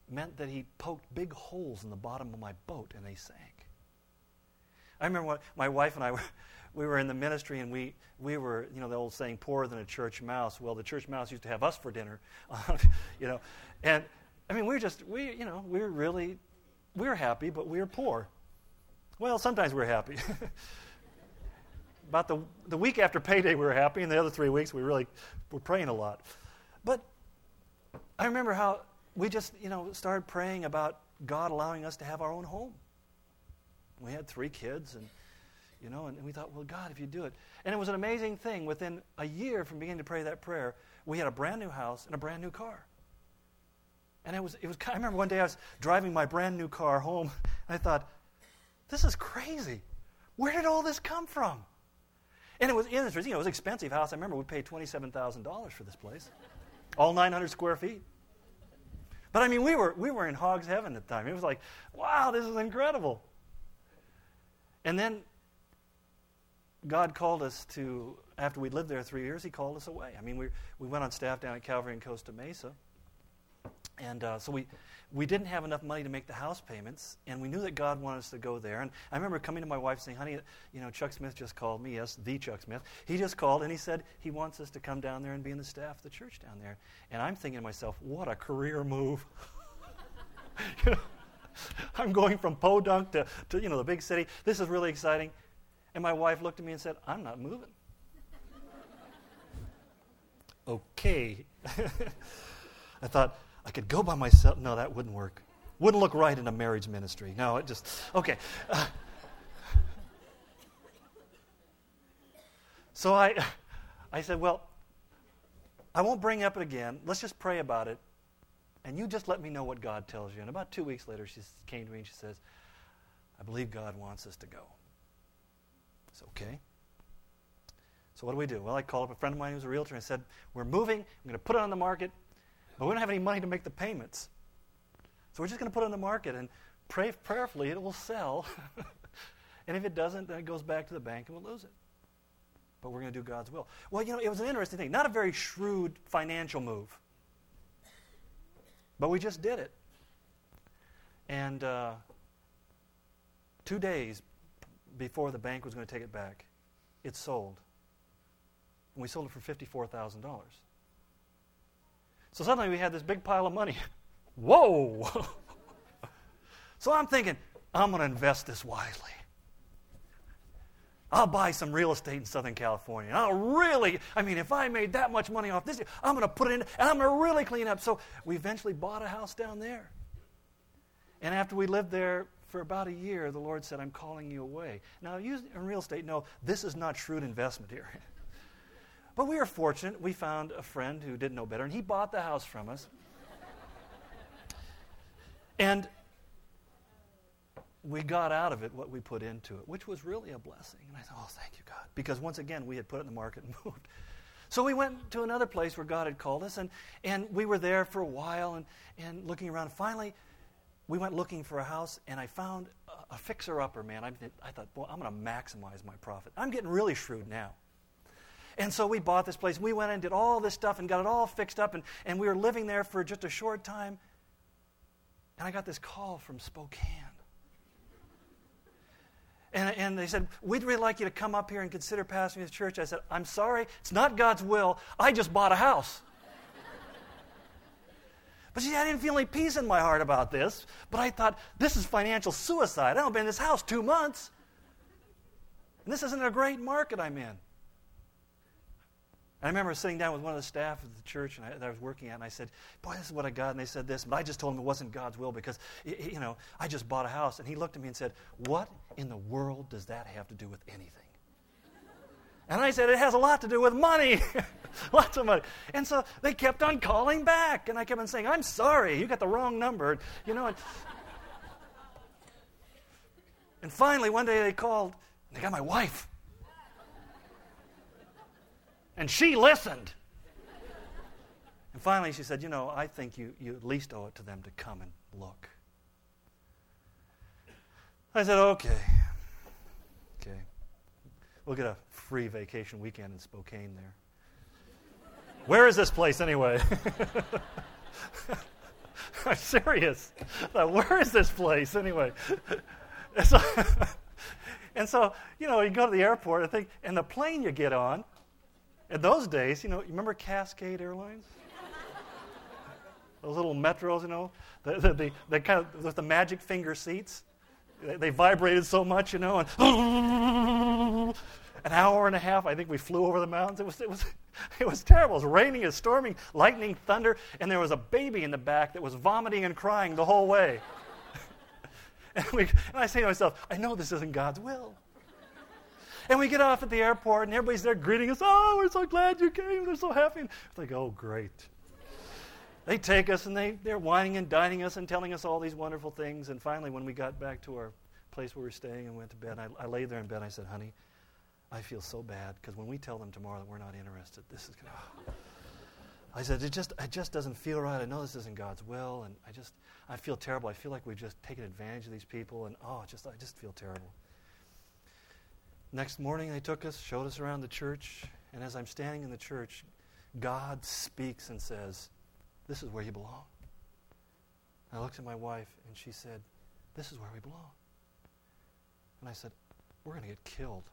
meant that he poked big holes in the bottom of my boat and they sank. I remember when my wife and I were, we were in the ministry and we, we were, you know, the old saying, poorer than a church mouse. Well, the church mouse used to have us for dinner, you know. And, I mean, we were just, we, you know, we were really, we were happy, but we were poor. Well, sometimes we were happy. About the the week after payday, we were happy, and the other three weeks, we really were praying a lot. But I remember how we just, you know, started praying about God allowing us to have our own home. We had three kids, and, you know, and, and we thought, well, God, if you do it. And it was an amazing thing. Within a year from beginning to pray that prayer, we had a brand new house and a brand new car. And it was, it was. I remember one day I was driving my brand new car home, and I thought, this is crazy. Where did all this come from? And it was, you know, it was an expensive house. I remember we paid twenty-seven thousand dollars for this place, all nine hundred square feet. But I mean, we were we were in hog's heaven at the time. It was like, wow, this is incredible. And then God called us to, after we'd lived there three years, he called us away. I mean, we we went on staff down at Calvary in Costa Mesa. And uh, so we, we didn't have enough money to make the house payments, and we knew that God wanted us to go there. And I remember coming to my wife saying, honey, you know, Chuck Smith just called me. Yes, the Chuck Smith. He just called, and he said he wants us to come down there and be in the staff of the church down there. And I'm thinking to myself, what a career move. You know, I'm going from Podunk to, to, you know, the big city. This is really exciting. And my wife looked at me and said, I'm not moving. Okay. I thought, I could go by myself. No, that wouldn't work. Wouldn't look right in a marriage ministry. No, it just, okay. Uh, so I I said, well, I won't bring up it again. Let's just pray about it. And you just let me know what God tells you. And about two weeks later, she came to me and she says, I believe God wants us to go. I said, okay. So what do we do? Well, I called up a friend of mine who's a realtor and I said, we're moving. I'm going to put it on the market. But we don't have any money to make the payments. So we're just going to put it on the market and pray prayerfully it will sell. And if it doesn't, then it goes back to the bank and we'll lose it. But we're going to do God's will. Well, you know, it was an interesting thing. Not a very shrewd financial move. But we just did it. And uh, two days before the bank was going to take it back, it sold. And we sold it for fifty-four thousand dollars. So suddenly we had this big pile of money. Whoa! So I'm thinking, I'm going to invest this wisely. I'll buy some real estate in Southern California. I'll really, I mean, if I made that much money off this, I'm going to put it in, and I'm going to really clean up. So we eventually bought a house down there. And after we lived there for about a year, the Lord said, I'm calling you away. Now, you in real estate know this is not shrewd investment here. But we were fortunate. We found a friend who didn't know better, and he bought the house from us. And we got out of it what we put into it, which was really a blessing. And I thought, oh, thank you, God. Because once again, we had put it in the market and moved. So we went to another place where God had called us, and, and we were there for a while and, and looking around. Finally, we went looking for a house, and I found a, a fixer-upper, man. I, I thought, boy, I'm going to maximize my profit. I'm getting really shrewd now. And so we bought this place. We went and did all this stuff and got it all fixed up, and, and we were living there for just a short time. And I got this call from Spokane. And, and they said, we'd really like you to come up here and consider pastoring this church. I said, I'm sorry, it's not God's will. I just bought a house. But see, I didn't feel any peace in my heart about this. But I thought, this is financial suicide. I've been in this house two months. And this isn't a great market I'm in. I remember sitting down with one of the staff of the church and I, that I was working at, and I said, boy, this is what I got. And they said this, but I just told them it wasn't God's will because, you know, I just bought a house. And he looked at me and said, what in the world does that have to do with anything? And I said, it has a lot to do with money. Lots of money. And so they kept on calling back. And I kept on saying, I'm sorry, you got the wrong number. You know. And, and finally, one day they called, and they got my wife. And she listened. And finally she said, you know, I think you, you at least owe it to them to come and look. I said, okay. Okay. We'll get a free vacation weekend in Spokane there. Where is this place anyway? I'm serious. Thought, where is this place anyway? And so, and so, you know, you go to the airport, I think, and the plane you get on, in those days, you know, you remember Cascade Airlines? Those little metros, you know, the, the, the, the kind of, with the magic finger seats. They, they vibrated so much, you know, and an hour and a half, I think we flew over the mountains. It was, it was, it was terrible. It was raining, it was storming, lightning, thunder, and there was a baby in the back that was vomiting and crying the whole way. and, we, and I say to myself, I know this isn't God's will. And we get off at the airport, and everybody's there greeting us. Oh, we're so glad you came. They're so happy. It's like, oh, great. They take us, and they, they're whining and dining us and telling us all these wonderful things. And finally, when we got back to our place where we were staying and went to bed, I, I lay there in bed. And I said, honey, I feel so bad because when we tell them tomorrow that we're not interested, this is going to... Oh. I said, it just, it just doesn't feel right. I know this isn't God's will, and I just, I feel terrible. I feel like we've just taken advantage of these people, and oh, just, I just feel terrible. Next morning, they took us, showed us around the church, and as I'm standing in the church, God speaks and says, this is where you belong. And I looked at my wife, and she said, this is where we belong. And I said, we're going to get killed.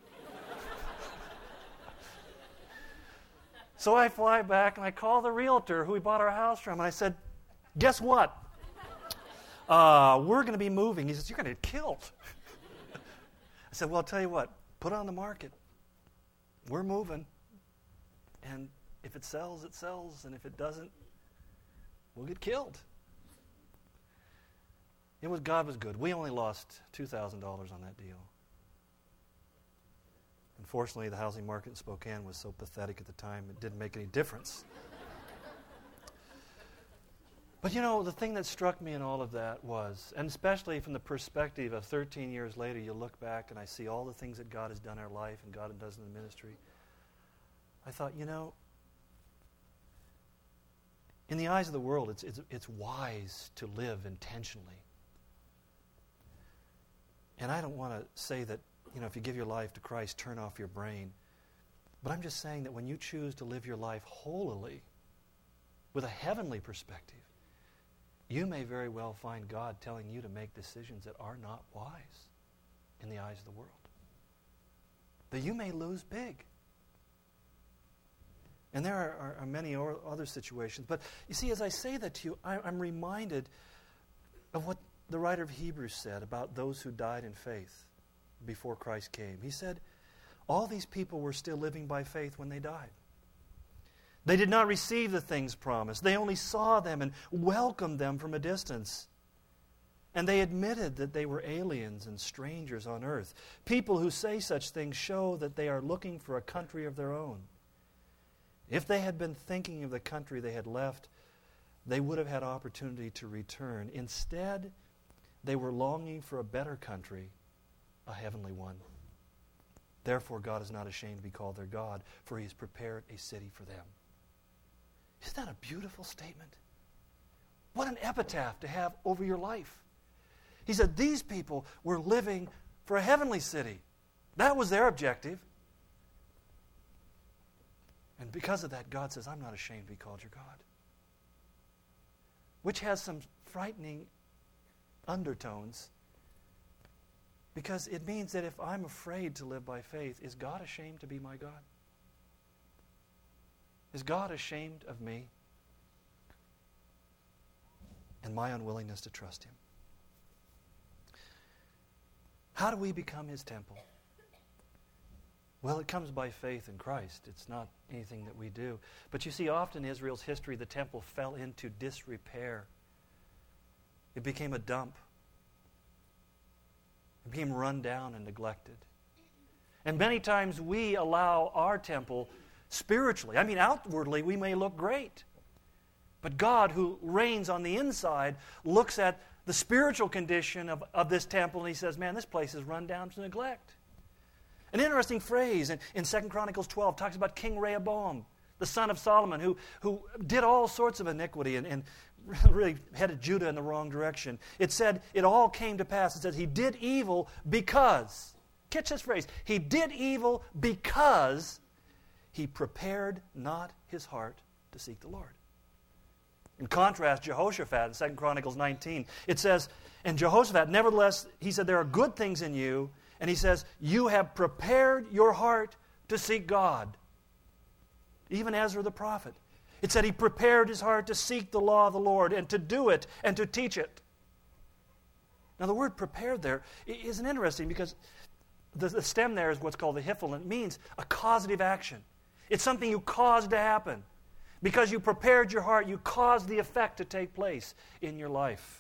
So I fly back, and I call the realtor who we bought our house from, and I said, guess what? Uh, we're going to be moving. He says, you're going to get killed. I said, well, I'll tell you what. Put it on the market. We're moving. And if it sells, it sells. And if it doesn't, we'll get killed. It was God was good. We only lost two thousand dollars on that deal. Unfortunately, the housing market in Spokane was so pathetic at the time, it didn't make any difference. But you know, the thing that struck me in all of that was, and especially from the perspective of thirteen years later, you look back and I see all the things that God has done in our life and God does in the ministry. I thought, you know, in the eyes of the world, it's, it's, it's wise to live intentionally. And I don't want to say that, you know, if you give your life to Christ, turn off your brain. But I'm just saying that when you choose to live your life holily, with a heavenly perspective, you may very well find God telling you to make decisions that are not wise in the eyes of the world. That you may lose big. And there are, are, are many or other situations. But you see, as I say that to you, I, I'm reminded of what the writer of Hebrews said about those who died in faith before Christ came. He said, all these people were still living by faith when they died. They did not receive the things promised. They only saw them and welcomed them from a distance. And they admitted that they were aliens and strangers on earth. People who say such things show that they are looking for a country of their own. If they had been thinking of the country they had left, they would have had opportunity to return. Instead, they were longing for a better country, a heavenly one. Therefore, God is not ashamed to be called their God, for He has prepared a city for them. Isn't that a beautiful statement? What an epitaph to have over your life. He said these people were living for a heavenly city. That was their objective. And because of that, God says, I'm not ashamed to be called your God. Which has some frightening undertones, because it means that if I'm afraid to live by faith, is God ashamed to be my God? Is God ashamed of me and my unwillingness to trust Him? How do we become His temple? Well, it comes by faith in Christ. It's not anything that we do. But you see, often in Israel's history, the temple fell into disrepair. It became a dump. It became run down and neglected. And many times we allow our temple spiritually, I mean outwardly, we may look great. But God, who reigns on the inside, looks at the spiritual condition of, of this temple and He says, man, this place is run down to neglect. An interesting phrase in, in Second Chronicles twelve talks about King Rehoboam, the son of Solomon, who, who did all sorts of iniquity and, and really headed Judah in the wrong direction. It said it all came to pass. It says he did evil because, catch this phrase, he did evil because he prepared not his heart to seek the Lord. In contrast, Jehoshaphat in Second Chronicles nineteen, it says, and Jehoshaphat, nevertheless, he said, there are good things in you, and he says, you have prepared your heart to seek God. Even Ezra the prophet. It said he prepared his heart to seek the law of the Lord and to do it and to teach it. Now the word prepared there isn't interesting because the, the stem there is what's called the hiphil, and it means a causative action. It's something you caused to happen. Because you prepared your heart, you caused the effect to take place in your life.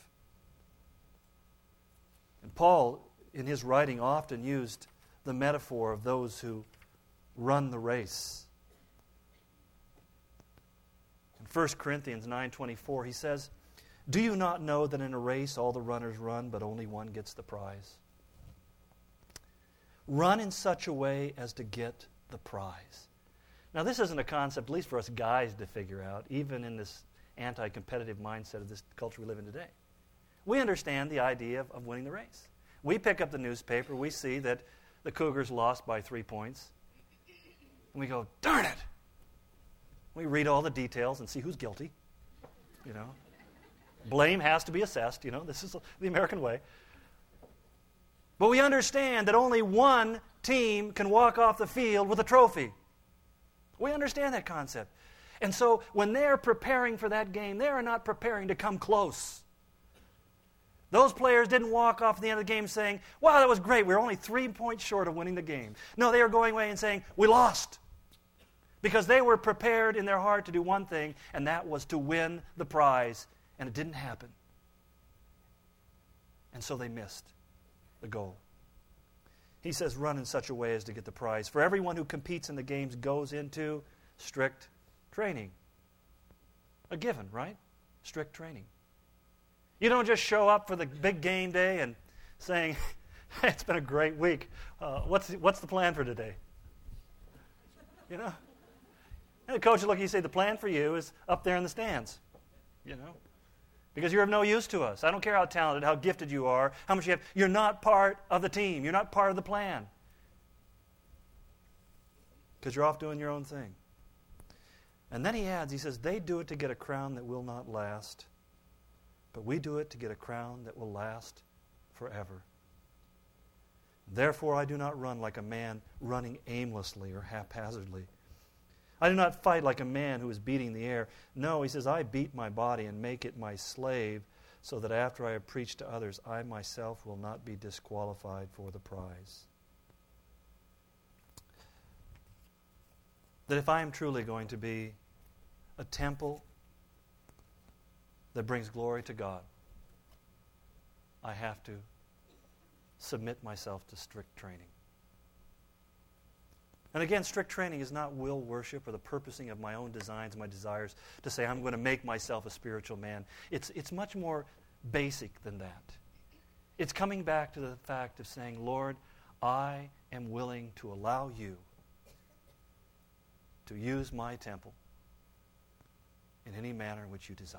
And Paul, in his writing, often used the metaphor of those who run the race. In First Corinthians nine twenty-four, he says, do you not know that in a race all the runners run, but only one gets the prize? Run in such a way as to get the prize. Now, this isn't a concept, at least for us guys, to figure out, even in this anti-competitive mindset of this culture we live in today. We understand the idea of, of winning the race. We pick up the newspaper, we see that the Cougars lost by three points, and we go, darn it! We read all the details and see who's guilty, you know. Blame has to be assessed, you know. This is the American way. But we understand that only one team can walk off the field with a trophy. We understand that concept. And so when they're preparing for that game, they are not preparing to come close. Those players didn't walk off at the end of the game saying, wow, that was great. We were only three points short of winning the game. No, they were going away and saying, we lost. Because they were prepared in their heart to do one thing, and that was to win the prize. And it didn't happen. And so they missed the goal. He says, run in such a way as to get the prize. For everyone who competes in the games goes into strict training. A given, right? Strict training. You don't just show up for the big game day and saying, hey, it's been a great week. Uh, what's, the, what's the plan for today? You know? And the coach will look at you and say, the plan for you is up there in the stands. You know? Because you're of no use to us. I don't care how talented, how gifted you are, how much you have. You're not part of the team. You're not part of the plan. Because you're off doing your own thing. And then he adds, he says, they do it to get a crown that will not last, but we do it to get a crown that will last forever. Therefore I do not run like a man running aimlessly or haphazardly. I do not fight like a man who is beating the air. No, he says, I beat my body and make it my slave, so that after I have preached to others, I myself will not be disqualified for the prize. That if I am truly going to be a temple that brings glory to God, I have to submit myself to strict training. And again, strict training is not will worship or the purposing of my own designs, my desires, to say I'm going to make myself a spiritual man. It's, it's much more basic than that. It's coming back to the fact of saying, Lord, I am willing to allow you to use my temple in any manner in which you desire.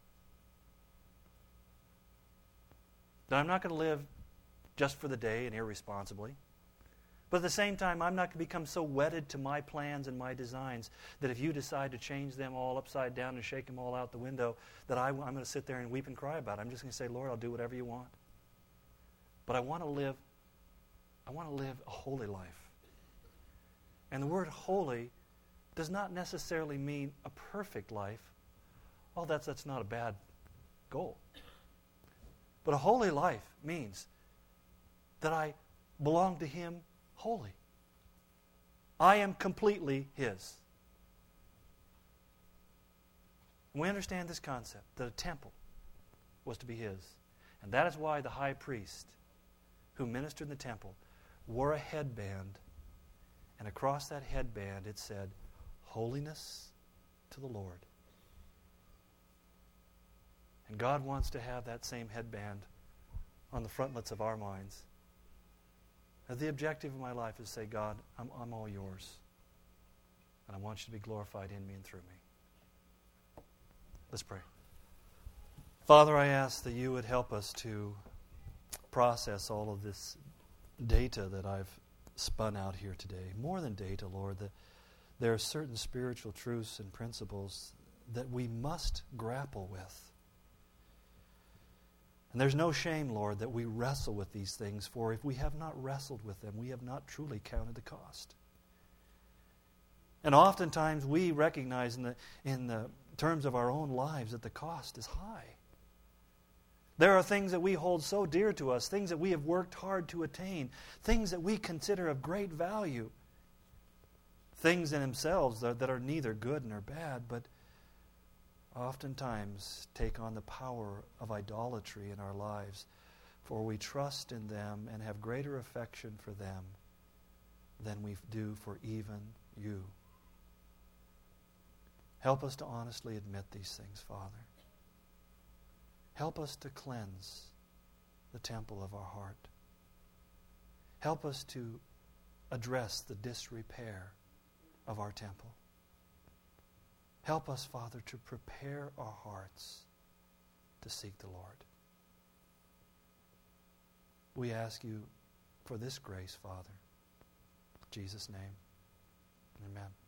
That I'm not going to live just for the day and irresponsibly. But at the same time, I'm not going to become so wedded to my plans and my designs that if you decide to change them all upside down and shake them all out the window, that I, I'm going to sit there and weep and cry about it. I'm just going to say, Lord, I'll do whatever you want. But I want to live, I want to live a holy life. And the word holy does not necessarily mean a perfect life. Oh, that's, that's not a bad goal. But a holy life means that I belong to Him wholly. I am completely His. And we understand this concept, that a temple was to be His. And that is why the high priest who ministered in the temple wore a headband, and across that headband it said, Holiness to the Lord. And God wants to have that same headband on the frontlets of our minds. And the objective of my life is to say, God, I'm, I'm all yours. And I want you to be glorified in me and through me. Let's pray. Father, I ask that you would help us to process all of this data that I've spun out here today. More than data, Lord, that there are certain spiritual truths and principles that we must grapple with. And there's no shame, Lord, that we wrestle with these things, for if we have not wrestled with them, we have not truly counted the cost. And oftentimes we recognize in the, in the terms of our own lives that the cost is high. There are things that we hold so dear to us, things that we have worked hard to attain, things that we consider of great value, things in themselves that, that are neither good nor bad, but oftentimes take on the power of idolatry in our lives, for we trust in them and have greater affection for them than we do for even you. Help us to honestly admit these things, Father. Help us to cleanse the temple of our heart. Help us to address the disrepair of our temple. Help us, Father, to prepare our hearts to seek the Lord. We ask you for this grace, Father. In Jesus' name, amen.